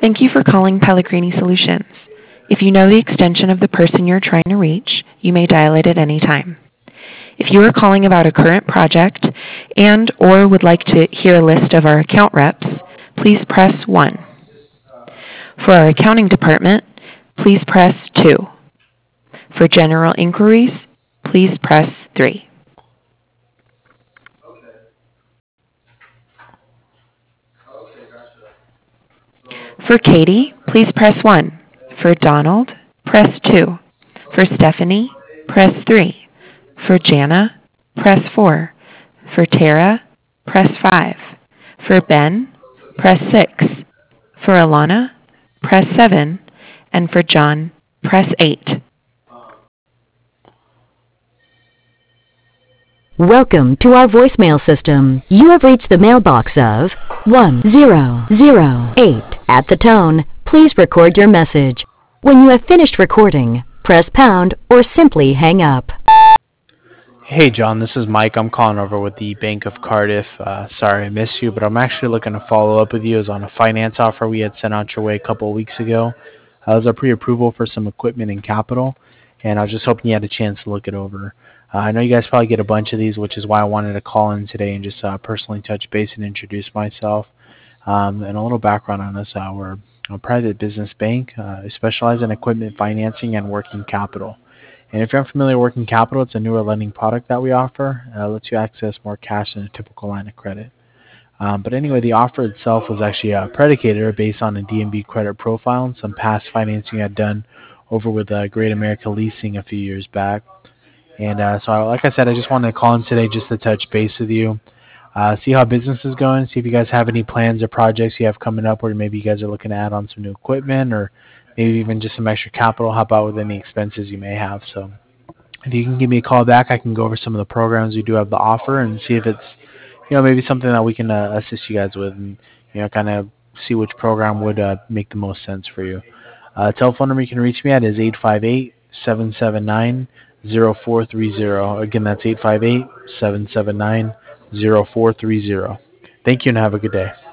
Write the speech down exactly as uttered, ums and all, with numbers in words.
Thank you for calling Pellegrini Solutions. If you know the extension of the person you're trying to reach, you may dial it at any time. If you are calling about a current project and or would like to hear a list of our account reps, please press one. For our accounting department, please press two. For general inquiries, please press three. For Katie, please press one. For Donald, press two. For Stephanie, press three. For Jana, press four. For Tara, press five. For Ben, press six. For Alana, press seven. And for John, press eight. Welcome to our voicemail system. You have reached the mailbox of one zero zero eight. At the tone, please record your message. When you have finished recording, press pound or simply hang up. Hey John, this is Mike. I'm calling over with the Bank of Cardiff. Uh, sorry I missed you, but I'm actually looking to follow up with you. It was on a finance offer we had sent out your way a couple of weeks ago. Uh, it was a pre-approval for some equipment and capital, and I was just hoping you had a chance to look it over. Uh, I know you guys probably get a bunch of these, which is why I wanted to call in today and just uh, personally touch base and introduce myself. Um, and a little background on us. Uh, we're a private business bank. Uh, we specialize in equipment financing and working capital. And if you're unfamiliar with working capital, it's a newer lending product that we offer. Uh, it lets you access more cash than a typical line of credit. Um, but anyway, the offer itself was actually uh, predicated or based on a D M B credit profile and some past financing I'd done over with uh, Great America Leasing a few years back. And uh, so, like I said, I just wanted to call in today just to touch base with you, uh, see how business is going, see if you guys have any plans or projects you have coming up where maybe you guys are looking to add on some new equipment or maybe even just some extra capital, help out with any expenses you may have. So if you can give me a call back, I can go over some of the programs we do have to offer and see if it's, you know, maybe something that we can uh, assist you guys with and, you know, kind of see which program would uh, make the most sense for you. Uh, telephone number you can reach me at is eight five eight, seven seven nine, zero four three zero. Again, that's eight five eight, seven seven nine, zero four three zero. Thank you and have a good day.